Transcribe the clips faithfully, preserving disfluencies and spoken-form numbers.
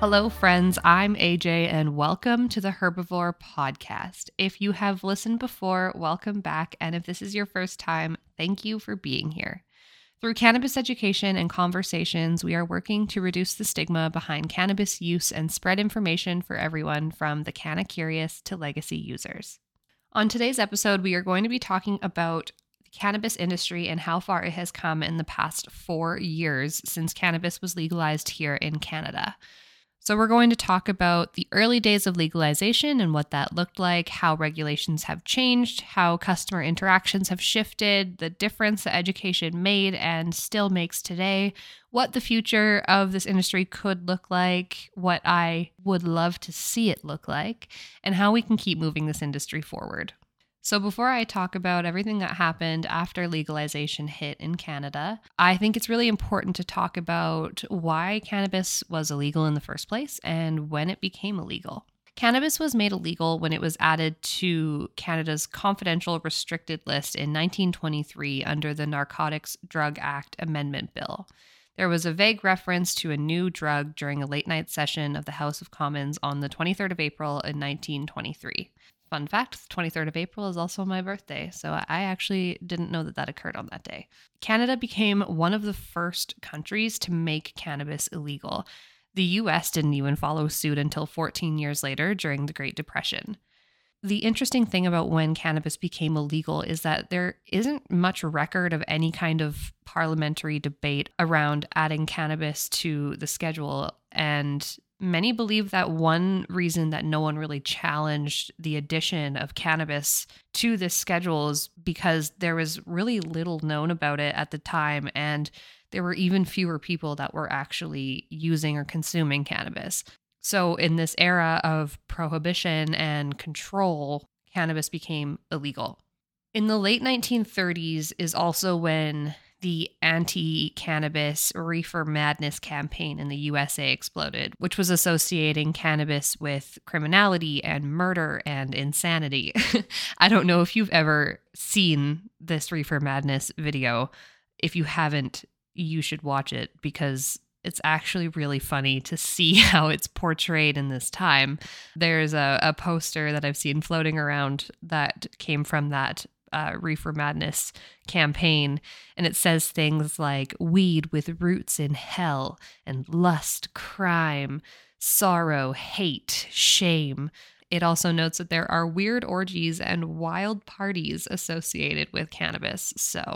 Hello, friends. I'm A J, and welcome to the Herbivore Podcast. If you have listened before, welcome back. And if this is your first time, thank you for being here. Through cannabis education and conversations, we are working to reduce the stigma behind cannabis use and spread information for everyone from the canna curious to legacy users. On today's episode, we are going to be talking about the cannabis industry and how far it has come in the past four years since cannabis was legalized here in Canada. So we're going to talk about the early days of legalization and what that looked like, how regulations have changed, how customer interactions have shifted, the difference that education made and still makes today, what the future of this industry could look like, what I would love to see it look like, and how we can keep moving this industry forward. So before I talk about everything that happened after legalization hit in Canada, I think it's really important to talk about why cannabis was illegal in the first place and when it became illegal. Cannabis was made illegal when it was added to Canada's confidential restricted list in nineteen twenty-three under the Narcotics Drug Act Amendment Bill. There was a vague reference to a new drug during a late night session of the House of Commons on the twenty-third of April in nineteen twenty-three. Fun fact, the twenty-third of April is also my birthday, so I actually didn't know that that occurred on that day. Canada became one of the first countries to make cannabis illegal. The U S didn't even follow suit until fourteen years later during the Great Depression. The interesting thing about when cannabis became illegal is that there isn't much record of any kind of parliamentary debate around adding cannabis to the schedule, and many believe that one reason that no one really challenged the addition of cannabis to this schedule is because there was really little known about it at the time, and there were even fewer people that were actually using or consuming cannabis. So in this era of prohibition and control, cannabis became illegal. In the late nineteen thirties is also when the anti-cannabis reefer madness campaign in the U S A exploded, which was associating cannabis with criminality and murder and insanity. I don't know if you've ever seen this reefer madness video. If you haven't, you should watch it because it's actually really funny to see how it's portrayed in this time. There's a, a poster that I've seen floating around that came from that Uh, Reefer Madness campaign, and it says things like weed with roots in hell and lust, crime, sorrow, hate, shame. It also notes that there are weird orgies and wild parties associated with cannabis. So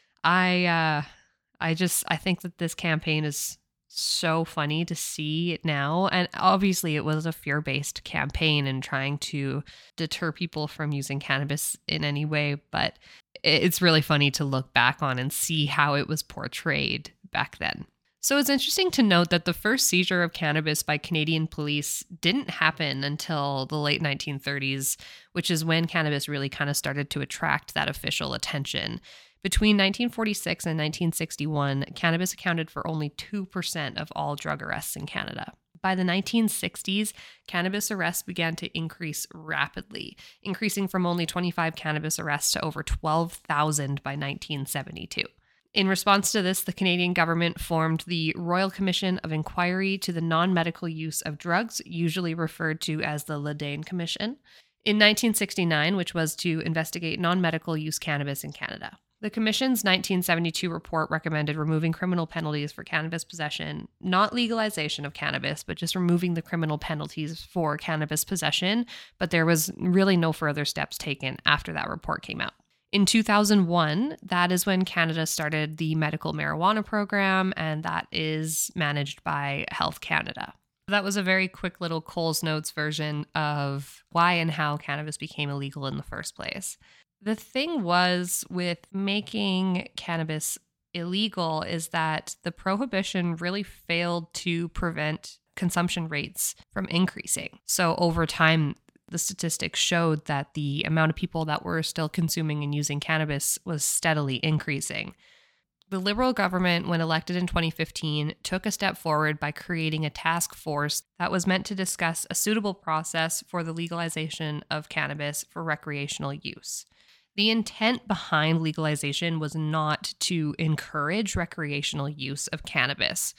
I uh, I just I think that this campaign is so funny to see it now. And obviously it was a fear-based campaign and trying to deter people from using cannabis in any way, but it's really funny to look back on and see how it was portrayed back then. So it's interesting to note that the first seizure of cannabis by Canadian police didn't happen until the late nineteen thirties, which is when cannabis really kind of started to attract that official attention. Between nineteen forty-six and nineteen sixty-one, cannabis accounted for only two percent of all drug arrests in Canada. By the nineteen sixties, cannabis arrests began to increase rapidly, increasing from only twenty-five cannabis arrests to over twelve thousand by nineteen seventy-two. In response to this, the Canadian government formed the Royal Commission of Inquiry to the Non-Medical Use of Drugs, usually referred to as the Ladane Commission, in nineteen sixty-nine, which was to investigate non-medical use cannabis in Canada. The Commission's nineteen seventy-two report recommended removing criminal penalties for cannabis possession, not legalization of cannabis, but just removing the criminal penalties for cannabis possession, but there was really no further steps taken after that report came out. In two thousand one, that is when Canada started the medical marijuana program, and that is managed by Health Canada. That was a very quick little Coles Notes version of why and how cannabis became illegal in the first place. The thing was with making cannabis illegal is that the prohibition really failed to prevent consumption rates from increasing. So over time, the statistics showed that the amount of people that were still consuming and using cannabis was steadily increasing. The Liberal government, when elected in twenty fifteen, took a step forward by creating a task force that was meant to discuss a suitable process for the legalization of cannabis for recreational use. The intent behind legalization was not to encourage recreational use of cannabis,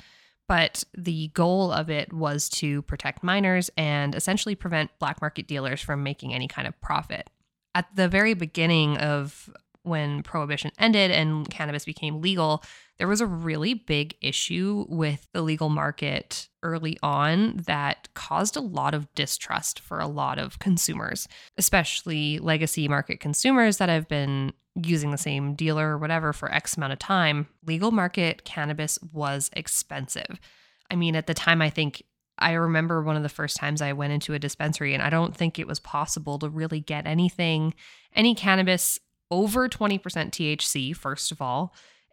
But the goal of it was to protect minors and essentially prevent black market dealers from making any kind of profit. At the very beginning of when prohibition ended and cannabis became legal, there was a really big issue with the legal market early on that caused a lot of distrust for a lot of consumers, especially legacy market consumers that have been using the same dealer or whatever for X amount of time. Legal market cannabis was expensive. I mean, at the time, I think I remember one of the first times I went into a dispensary, and I don't think it was possible to really get anything, any cannabis over twenty percent T H C, first of all,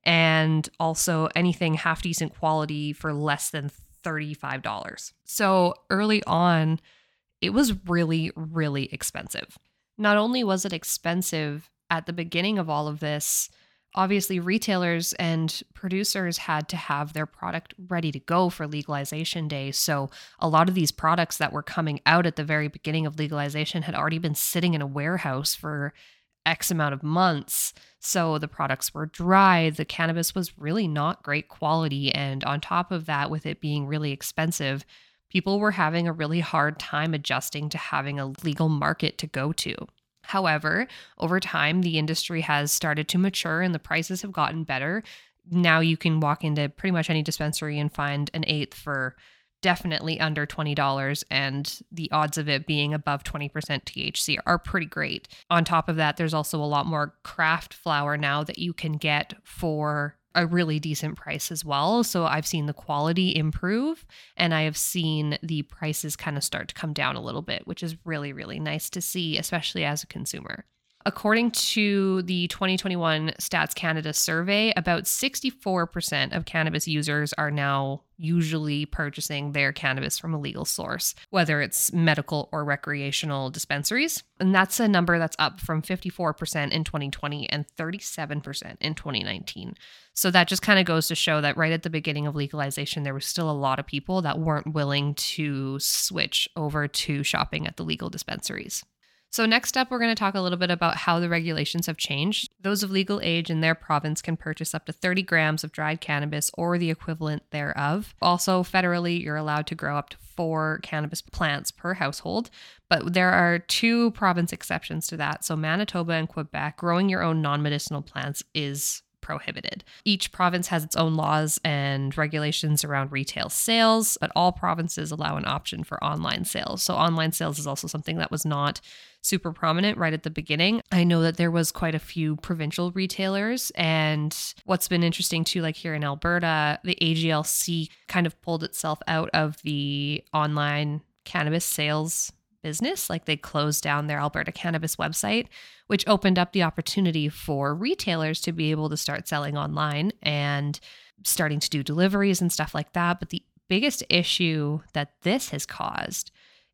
and also anything half decent quality for less than thirty-five dollars. So early on, it was really, really expensive. Not only was it expensive at the beginning of all of this, obviously retailers and producers had to have their product ready to go for legalization day. So a lot of these products that were coming out at the very beginning of legalization had already been sitting in a warehouse for X amount of months. So the products were dry. The cannabis was really not great quality. And on top of that, with it being really expensive, people were having a really hard time adjusting to having a legal market to go to. However, over time, the industry has started to mature and the prices have gotten better. Now you can walk into pretty much any dispensary and find an eighth for definitely under twenty dollars, and the odds of it being above twenty percent T H C are pretty great. On top of that, there's also a lot more craft flower now that you can get for a really decent price as well. So I've seen the quality improve, and I have seen the prices kind of start to come down a little bit, which is really, really nice to see, especially as a consumer. According to the twenty twenty-one Stats Canada survey, about sixty-four percent of cannabis users are now usually purchasing their cannabis from a legal source, whether it's medical or recreational dispensaries. And that's a number that's up from fifty-four percent in twenty twenty and thirty-seven percent in twenty nineteen. So that just kind of goes to show that right at the beginning of legalization, there was still a lot of people that weren't willing to switch over to shopping at the legal dispensaries. So next up, we're going to talk a little bit about how the regulations have changed. Those of legal age in their province can purchase up to thirty grams of dried cannabis or the equivalent thereof. Also, federally, you're allowed to grow up to four cannabis plants per household, but there are two province exceptions to that. So Manitoba and Quebec, growing your own non-medicinal plants is prohibited. Each province has its own laws and regulations around retail sales, but all provinces allow an option for online sales. So online sales is also something that was not super prominent right at the beginning. I know that there was quite a few provincial retailers, and what's been interesting too, like here in Alberta, the A G L C kind of pulled itself out of the online cannabis sales business. Like they closed down their Alberta Cannabis website, which opened up the opportunity for retailers to be able to start selling online and starting to do deliveries and stuff like that. But the biggest issue that this has caused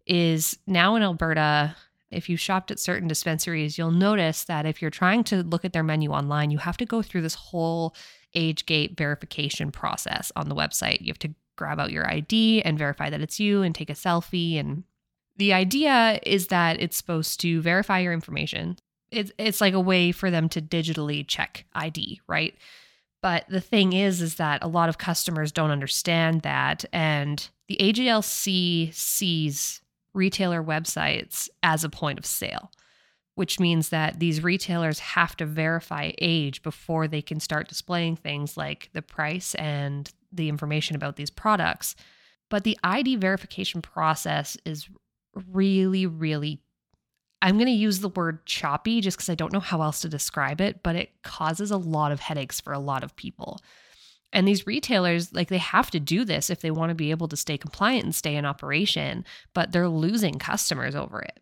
is now in Alberta, if you shopped at certain dispensaries, you'll notice that if you're trying to look at their menu online, you have to go through this whole age gate verification process on the website. You have to grab out your I D and verify that it's you and take a selfie. And the idea is that it's supposed to verify your information. It's it's like a way for them to digitally check I D, right? But the thing is, is that a lot of customers don't understand that. And the A G L C sees retailer websites as a point of sale, which means that these retailers have to verify age before they can start displaying things like the price and the information about these products. But the I D verification process is really, really, I'm going to use the word choppy just because I don't know how else to describe it, but it causes a lot of headaches for a lot of people. And these retailers, like they have to do this if they want to be able to stay compliant and stay in operation, but they're losing customers over it.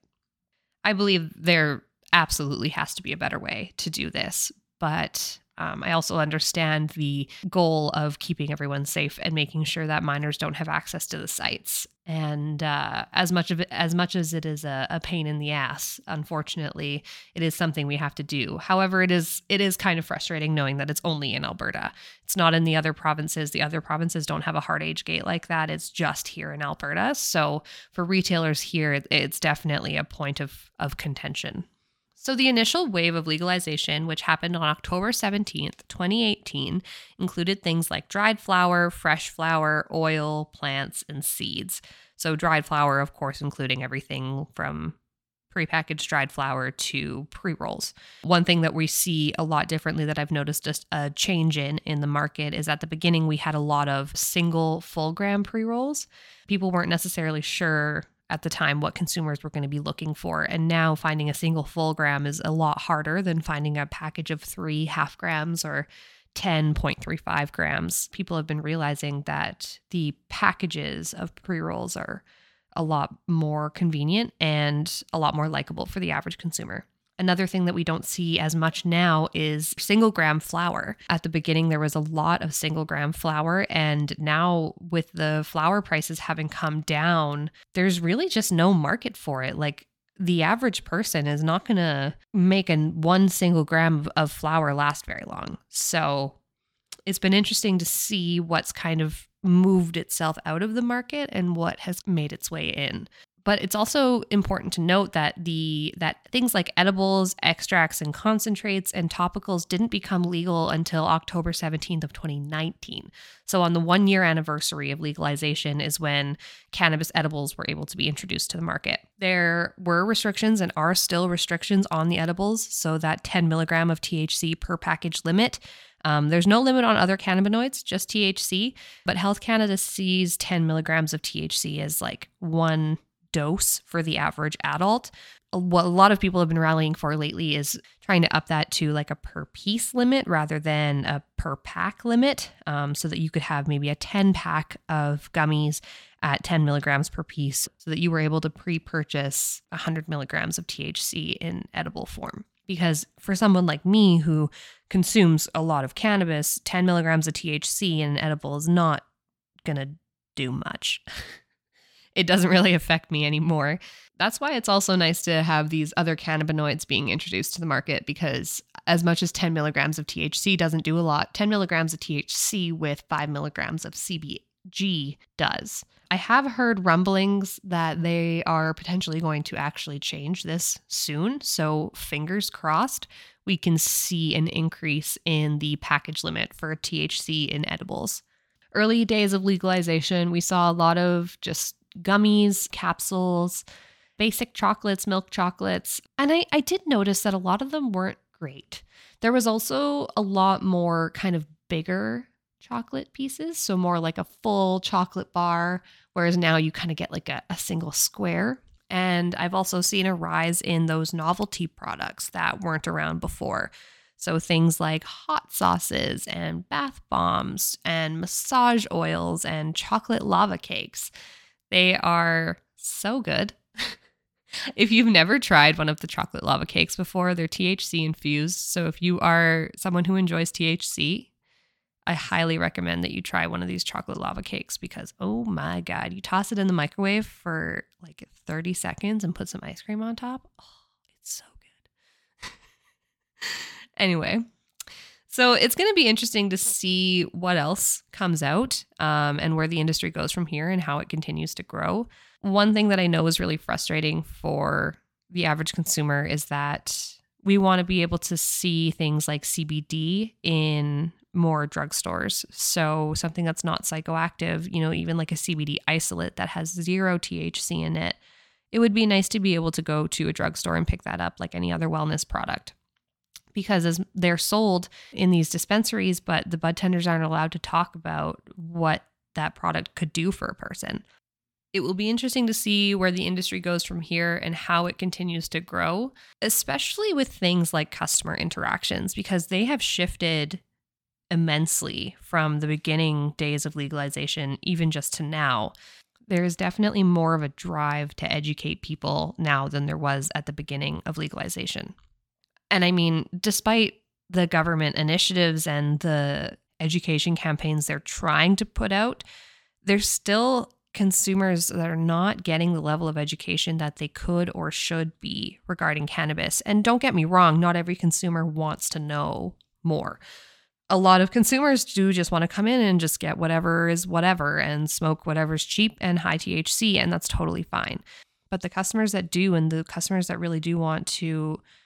I believe there absolutely has to be a better way to do this, but um, I also understand the goal of keeping everyone safe and making sure that minors don't have access to the sites. And uh, as much of it, as much as it is a, a pain in the ass, unfortunately, it is something we have to do. However, it is it is kind of frustrating knowing that it's only in Alberta. It's not in the other provinces. The other provinces don't have a hard age gate like that. It's just here in Alberta. So for retailers here, it, it's definitely a point of of contention. So the initial wave of legalization, which happened on October seventeenth, twenty eighteen, included things like dried flower, fresh flower, oil, plants, and seeds. So dried flower, of course, including everything from prepackaged dried flower to pre-rolls. One thing that we see a lot differently that I've noticed just a change in in the market is at the beginning we had a lot of single full gram pre-rolls. People weren't necessarily sure at the time what consumers were going to be looking for. And now finding a single full gram is a lot harder than finding a package of three half grams or ten point three five grams. People have been realizing that the packages of pre-rolls are a lot more convenient and a lot more likable for the average consumer. Another thing that we don't see as much now is single gram flour. At the beginning, there was a lot of single gram flour, and now with the flour prices having come down, there's really just no market for it. Like the average person is not going to make a one single gram of, of flour last very long. So it's been interesting to see what's kind of moved itself out of the market and what has made its way in. But it's also important to note that the that things like edibles, extracts and concentrates and topicals didn't become legal until October seventeenth of twenty nineteen. So on the one year anniversary of legalization is when cannabis edibles were able to be introduced to the market. There were restrictions and are still restrictions on the edibles. So that ten milligram of T H C per package limit. Um, there's no limit on other cannabinoids, just T H C, but Health Canada sees ten milligrams of T H C as like one dose for the average adult. What a lot of people have been rallying for lately is trying to up that to like a per piece limit rather than a per pack limit, um, so that you could have maybe a ten pack of gummies at ten milligrams per piece so that you were able to pre-purchase one hundred milligrams of T H C in edible form. Because for someone like me who consumes a lot of cannabis, ten milligrams of T H C in an edible is not going to do much. It doesn't really affect me anymore. That's why it's also nice to have these other cannabinoids being introduced to the market, because as much as ten milligrams of T H C doesn't do a lot, ten milligrams of T H C with five milligrams of C B G does. I have heard rumblings that they are potentially going to actually change this soon. So fingers crossed, we can see an increase in the package limit for T H C in edibles. Early days of legalization, we saw a lot of just gummies, capsules, basic chocolates, milk chocolates. And I, I did notice that a lot of them weren't great. There was also a lot more kind of bigger chocolate pieces, so more like a full chocolate bar, whereas now you kind of get like a, a single square. And I've also seen a rise in those novelty products that weren't around before. So things like hot sauces and bath bombs and massage oils and chocolate lava cakes. They are so good. If you've never tried one of the chocolate lava cakes before, they're T H C infused. So if you are someone who enjoys T H C, I highly recommend that you try one of these chocolate lava cakes because, oh my God, you toss it in the microwave for like thirty seconds and put some ice cream on top. Oh, it's so good. Anyway, so it's going to be interesting to see what else comes out um, and where the industry goes from here and how it continues to grow. One thing that I know is really frustrating for the average consumer is that we want to be able to see things like C B D in more drugstores. So something that's not psychoactive, you know, even like a C B D isolate that has zero T H C in it. It would be nice to be able to go to a drugstore and pick that up like any other wellness product. Because as they're sold in these dispensaries, but the bud tenders aren't allowed to talk about what that product could do for a person. It will be interesting to see where the industry goes from here and how it continues to grow, especially with things like customer interactions, because they have shifted immensely from the beginning days of legalization, even just to now. There is definitely more of a drive to educate people now than there was at the beginning of legalization. And I mean, despite the government initiatives and the education campaigns they're trying to put out, there's still consumers that are not getting the level of education that they could or should be regarding cannabis. And don't get me wrong, not every consumer wants to know more. A lot of consumers do just want to come in and just get whatever is whatever and smoke whatever's cheap and high T H C, and that's totally fine. But the customers that do, and the customers that really do want to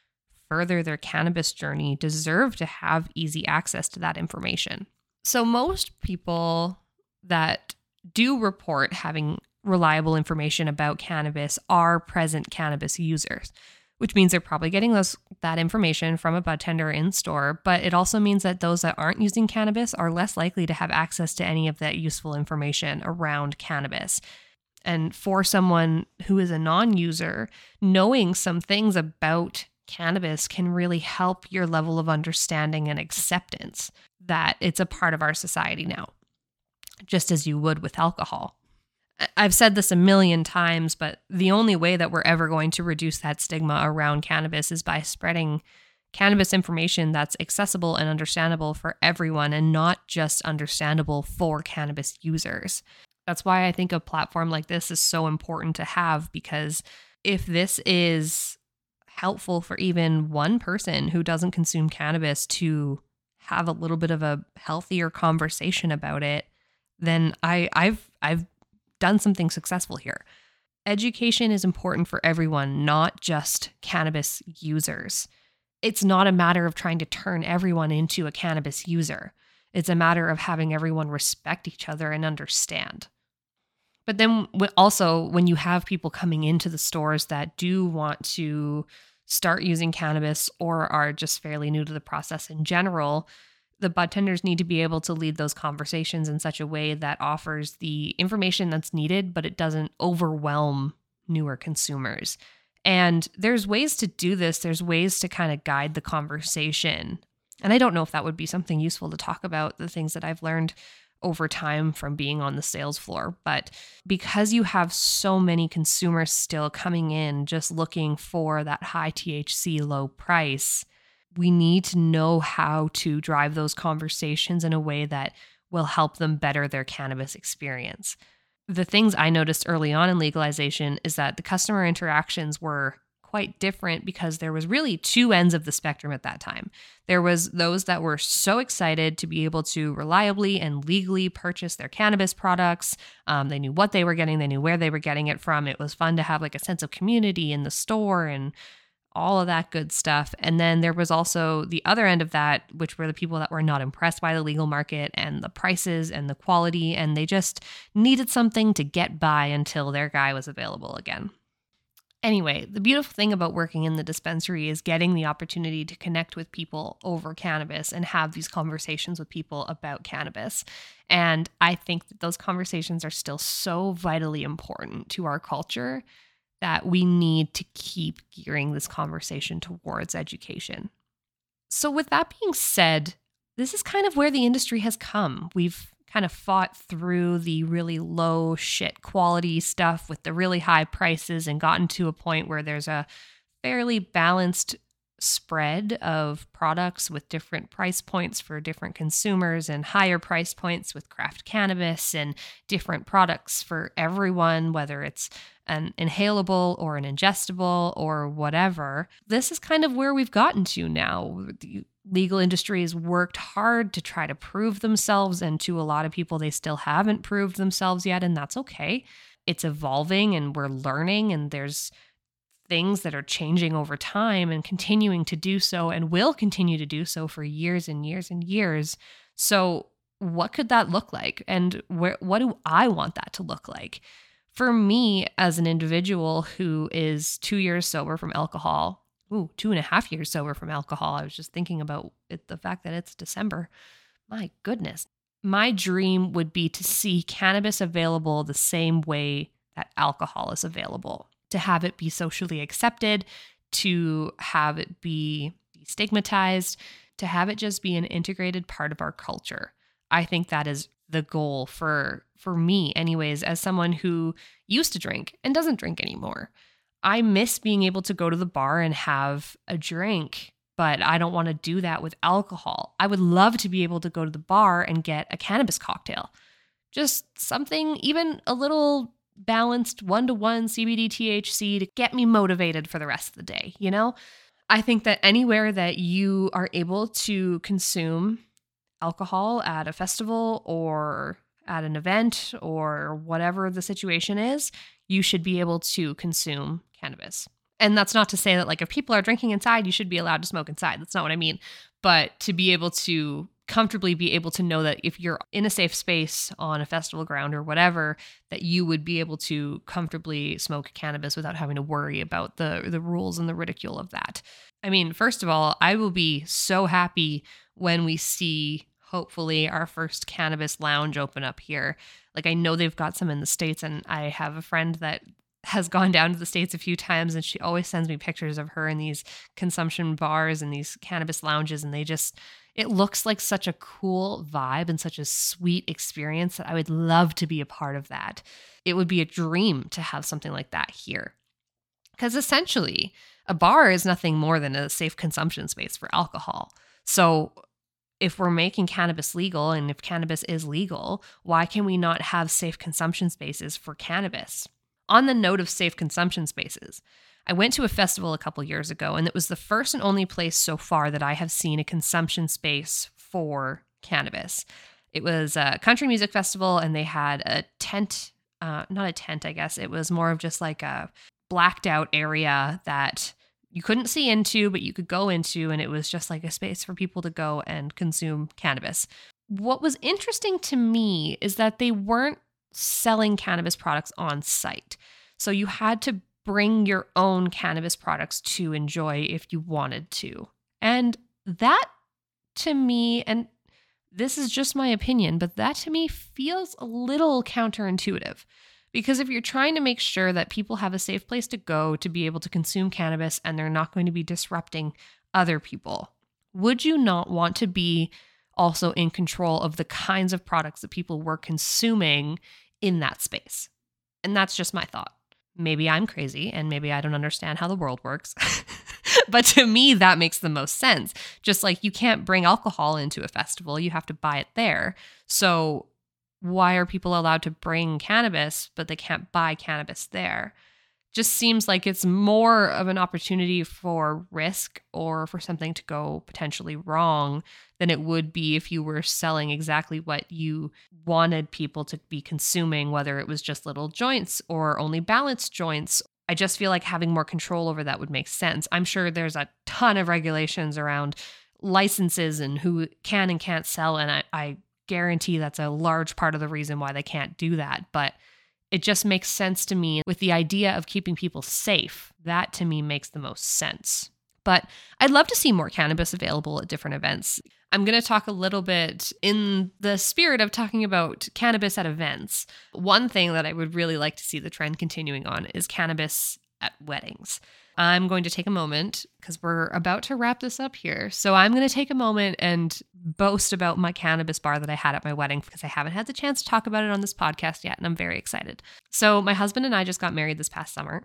further their cannabis journey deserve to have easy access to that information. So most people that do report having reliable information about cannabis are present cannabis users, which means they're probably getting those that information from a bud tender in store, but it also means that those that aren't using cannabis are less likely to have access to any of that useful information around cannabis. And for someone who is a non-user, knowing some things about cannabis can really help your level of understanding and acceptance that it's a part of our society now, just as you would with alcohol. I've said this a million times, but the only way that we're ever going to reduce that stigma around cannabis is by spreading cannabis information that's accessible and understandable for everyone and not just understandable for cannabis users. That's why I think a platform like this is so important to have, because if this is helpful for even one person who doesn't consume cannabis to have a little bit of a healthier conversation about it, then I, I've I've done something successful here. Education is important for everyone, not just cannabis users. It's not a matter of trying to turn everyone into a cannabis user. It's a matter of having everyone respect each other and understand. But then also, when you have people coming into the stores that do want to start using cannabis or are just fairly new to the process in general, the bud tenders need to be able to lead those conversations in such a way that offers the information that's needed, but it doesn't overwhelm newer consumers. And there's ways to do this. There's ways to kind of guide the conversation. And I don't know if that would be something useful to talk about, the things that I've learned over time from being on the sales floor. But because you have so many consumers still coming in just looking for that high T H C, low price, we need to know how to drive those conversations in a way that will help them better their cannabis experience. The things I noticed early on in legalization is that the customer interactions were quite different because there was really two ends of the spectrum at that time. There was those that were so excited to be able to reliably and legally purchase their cannabis products. Um, they knew what they were getting. They knew where they were getting it from. It was fun to have like a sense of community in the store and all of that good stuff. And then there was also the other end of that, which were the people that were not impressed by the legal market and the prices and the quality, and they just needed something to get by until their guy was available again. Anyway, the beautiful thing about working in the dispensary is getting the opportunity to connect with people over cannabis and have these conversations with people about cannabis. And I think that those conversations are still so vitally important to our culture that we need to keep gearing this conversation towards education. So with that being said, this is kind of where the industry has come. We've kind of fought through the really low shit quality stuff with the really high prices and gotten to a point where there's a fairly balanced spread of products with different price points for different consumers and higher price points with craft cannabis and different products for everyone, whether it's an inhalable or an ingestible or whatever. This is kind of where we've gotten to now. The legal industry has worked hard to try to prove themselves, and to a lot of people, they still haven't proved themselves yet, and that's okay. It's evolving and we're learning, and there's things that are changing over time and continuing to do so and will continue to do so for years and years and years. So what could that look like? And where, what do I want that to look like? For me, as an individual who is two years sober from alcohol, ooh, two and a half years sober from alcohol, I was just thinking about it, the fact that it's December. My goodness. My dream would be to see cannabis available the same way that alcohol is available, to have it be socially accepted, to have it be destigmatized, to have it just be an integrated part of our culture. I think that is the goal for for me anyways, as someone who used to drink and doesn't drink anymore. I miss being able to go to the bar and have a drink, but I don't want to do that with alcohol. I would love to be able to go to the bar and get a cannabis cocktail. Just something even a little balanced one-to-one C B D T H C to get me motivated for the rest of the day, you know? I think that anywhere that you are able to consume alcohol at a festival or at an event or whatever the situation is, you should be able to consume cannabis. And that's not to say that like if people are drinking inside, you should be allowed to smoke inside. That's not what I mean. But to be able to comfortably be able to know that if you're in a safe space on a festival ground or whatever, that you would be able to comfortably smoke cannabis without having to worry about the the rules and the ridicule of that. I mean, first of all, I will be so happy when we see, hopefully, our first cannabis lounge open up here. Like, I know they've got some in the States, and I have a friend that has gone down to the States a few times, and she always sends me pictures of her in these consumption bars and these cannabis lounges, and they just, it looks like such a cool vibe and such a sweet experience that I would love to be a part of that. It would be a dream to have something like that here. Because essentially, a bar is nothing more than a safe consumption space for alcohol. So if we're making cannabis legal, and if cannabis is legal, why can we not have safe consumption spaces for cannabis? On the note of safe consumption spaces, I went to a festival a couple years ago, and it was the first and only place so far that I have seen a consumption space for cannabis. It was a country music festival, and they had a tent, uh, not a tent, I guess. It was more of just like a blacked out area that you couldn't see into, but you could go into, and it was just like a space for people to go and consume cannabis. What was interesting to me is that they weren't selling cannabis products on site. So you had to bring your own cannabis products to enjoy if you wanted to. And that to me, and this is just my opinion, but that to me feels a little counterintuitive. Because if you're trying to make sure that people have a safe place to go to be able to consume cannabis and they're not going to be disrupting other people, would you not want to be also in control of the kinds of products that people were consuming in that space? And that's just my thought. Maybe I'm crazy and maybe I don't understand how the world works. But to me, that makes the most sense. Just like you can't bring alcohol into a festival, you have to buy it there. So why are people allowed to bring cannabis, but they can't buy cannabis there? Just seems like it's more of an opportunity for risk or for something to go potentially wrong than it would be if you were selling exactly what you wanted people to be consuming, whether it was just little joints or only balanced joints. I just feel like having more control over that would make sense. I'm sure there's a ton of regulations around licenses and who can and can't sell, and I, I guarantee that's a large part of the reason why they can't do that. But it just makes sense to me with the idea of keeping people safe. That to me makes the most sense. But I'd love to see more cannabis available at different events. I'm going to talk a little bit in the spirit of talking about cannabis at events. One thing that I would really like to see the trend continuing on is cannabis at weddings. I'm going to take a moment because we're about to wrap this up here. So I'm going to take a moment and boast about my cannabis bar that I had at my wedding because I haven't had the chance to talk about it on this podcast yet, and I'm very excited. So my husband and I just got married this past summer.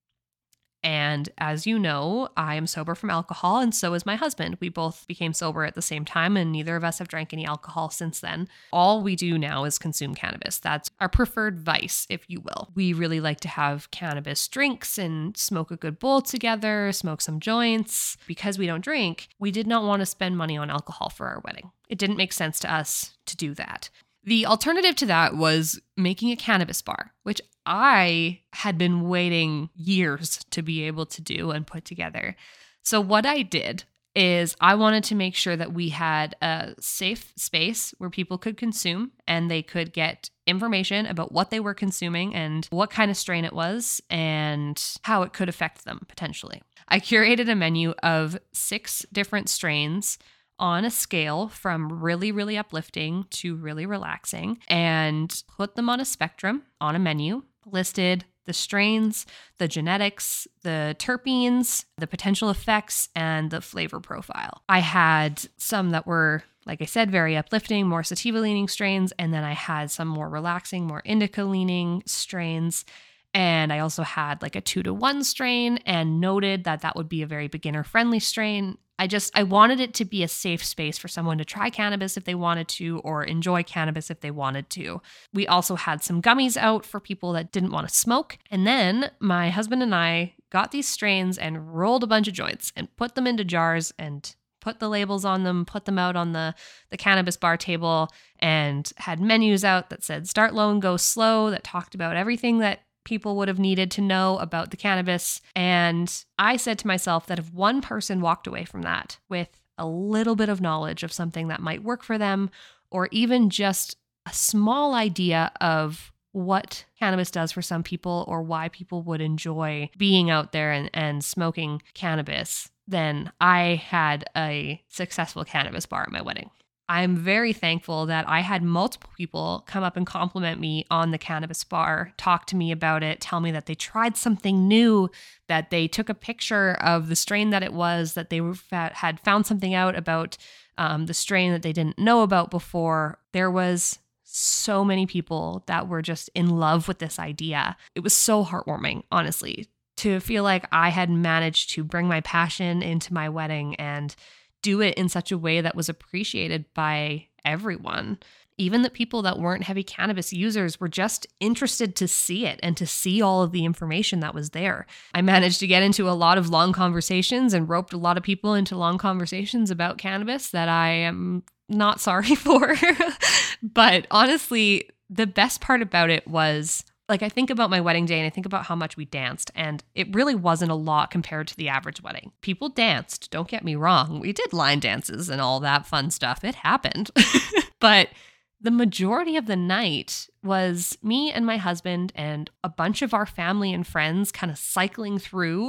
And as you know, I am sober from alcohol, and so is my husband. We both became sober at the same time, and neither of us have drank any alcohol since then. All we do now is consume cannabis. That's our preferred vice, if you will. We really like to have cannabis drinks and smoke a good bowl together, smoke some joints. Because we don't drink, we did not want to spend money on alcohol for our wedding. It didn't make sense to us to do that. The alternative to that was making a cannabis bar, which I had been waiting years to be able to do and put together. So what I did is I wanted to make sure that we had a safe space where people could consume and they could get information about what they were consuming and what kind of strain it was and how it could affect them potentially. I curated a menu of six different strains on a scale from really, really uplifting to really relaxing, and put them on a spectrum on a menu, listed the strains, the genetics, the terpenes, the potential effects, and the flavor profile. I had some that were, like I said, very uplifting, more sativa-leaning strains, and then I had some more relaxing, more indica-leaning strains. And I also had like a two to one strain and noted that that would be a very beginner-friendly strain. I just, I wanted it to be a safe space for someone to try cannabis if they wanted to, or enjoy cannabis if they wanted to. We also had some gummies out for people that didn't want to smoke. And then my husband and I got these strains and rolled a bunch of joints and put them into jars and put the labels on them, put them out on the, the cannabis bar table, and had menus out that said start low and go slow, that talked about everything that people would have needed to know about the cannabis. And I said to myself that if one person walked away from that with a little bit of knowledge of something that might work for them, or even just a small idea of what cannabis does for some people or why people would enjoy being out there and, and smoking cannabis, then I had a successful cannabis bar at my wedding. I'm very thankful that I had multiple people come up and compliment me on the cannabis bar, talk to me about it, tell me that they tried something new, that they took a picture of the strain that it was, that they were, had found something out about um, the strain that they didn't know about before. There was so many people that were just in love with this idea. It was so heartwarming, honestly, to feel like I had managed to bring my passion into my wedding and do it in such a way that was appreciated by everyone. Even the people that weren't heavy cannabis users were just interested to see it and to see all of the information that was there. I managed to get into a lot of long conversations and roped a lot of people into long conversations about cannabis that I am not sorry for. But honestly, the best part about it was, like, I think about my wedding day and I think about how much we danced, and it really wasn't a lot compared to the average wedding. People danced, don't get me wrong. We did line dances and all that fun stuff. It happened. But the majority of the night was me and my husband and a bunch of our family and friends kind of cycling through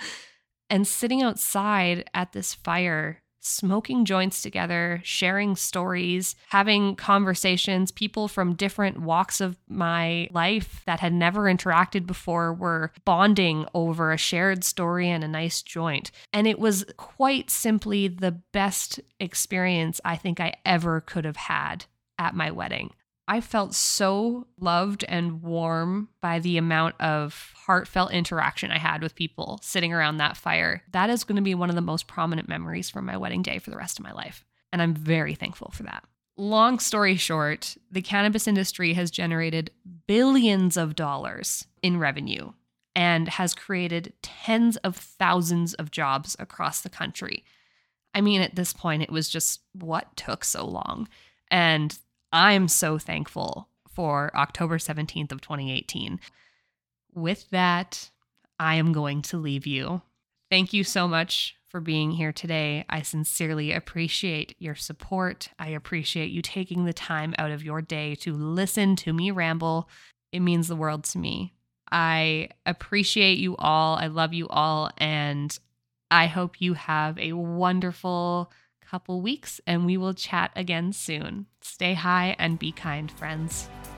and sitting outside at this fire, smoking joints together, sharing stories, having conversations. People from different walks of my life that had never interacted before were bonding over a shared story and a nice joint. And it was quite simply the best experience I think I ever could have had at my wedding. I felt so loved and warm by the amount of heartfelt interaction I had with people sitting around that fire. That is going to be one of the most prominent memories from my wedding day for the rest of my life. And I'm very thankful for that. Long story short, the cannabis industry has generated billions of dollars in revenue and has created tens of thousands of jobs across the country. I mean, at this point, it was just what took so long. And I'm so thankful for October seventeenth of twenty eighteen. With that, I am going to leave you. Thank you so much for being here today. I sincerely appreciate your support. I appreciate you taking the time out of your day to listen to me ramble. It means the world to me. I appreciate you all. I love you all. And I hope you have a wonderful couple weeks, and we will chat again soon. Stay high and be kind, friends.